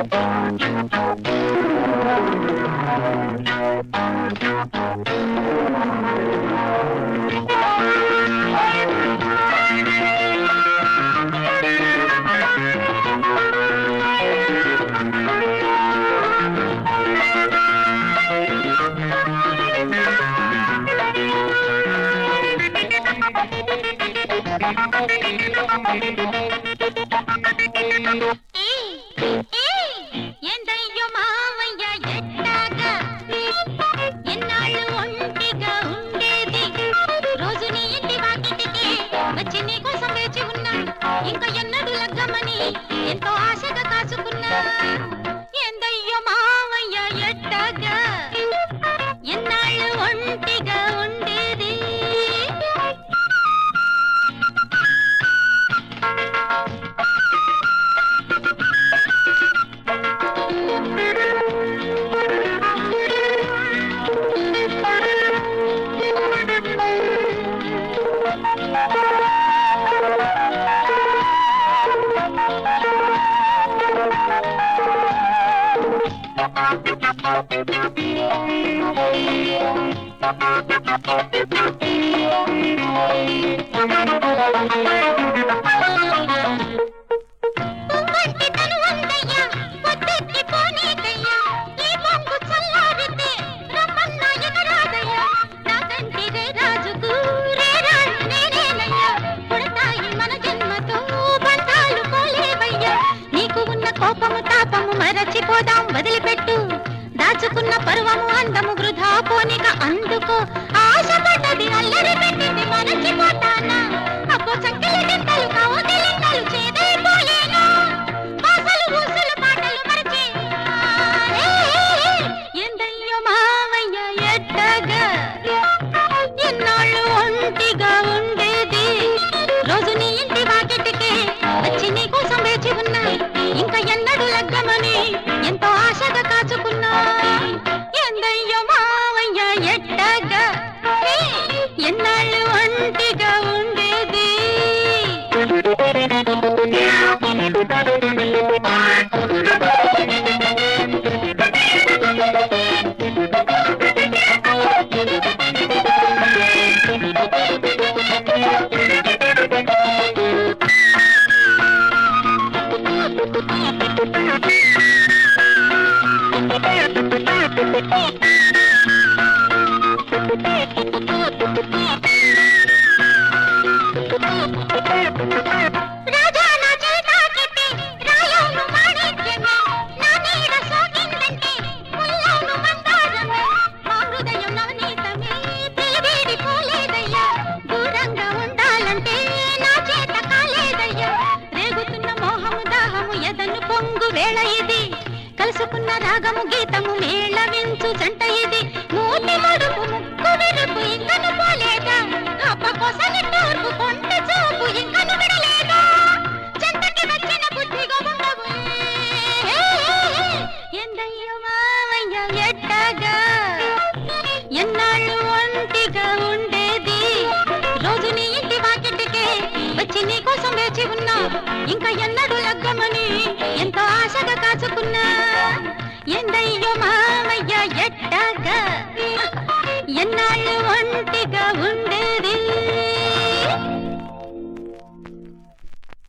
ఎందయ్యో మావయ్య ఎట్టాగా ఎన్నాళ్ళు ఒంటిగా ఉండేది రోజు నీ ఇంటి వాకిటికి వచ్చి నీ కోసం వేచి ఉన్నా ఇంకా ఎన్నడూ లగ్గమని ఎంతో ఆశగా కాచుకున్నా ఎందయ్యో మావయ్య ఎట్టాగా ఎన్నాళ్ళు ఒంటిగా ఉండేది మరచిపోదాం వదిలిపెట్టు దాచుకున్న పర్వము అందము వృధా పోనిక అందుకో ఆశపడ్డది అల్లరి పెట్టింది మరచిపోతానా అబ్బో చక్కలి గింతలు కౌగిలింతలు చేదైపోయేనా వాసలు ఊసలు పాటలు మరచి ఎందయ్యో మావయ్య ఎట్టగా ఎన్నాళ్ళు ఒంటిగా ఉండేది రోజు నీ ఇంటి వాకిటికి వచ్చి నీ కోసం వేచి ఉన్నాయి ఇంకా ఎన్నడూ లగ్గమని ఎంతో ఆశగా కాచుకున్నా ఎందయ్యో మావయ్య ఎట్టగా ఎన్నాళ్ళు ఒంటిగా ఉండేది వేళ ఇది కలుసుకున్న రాగము గీతము మేళవించు జంట ఇది మూతి మడుపు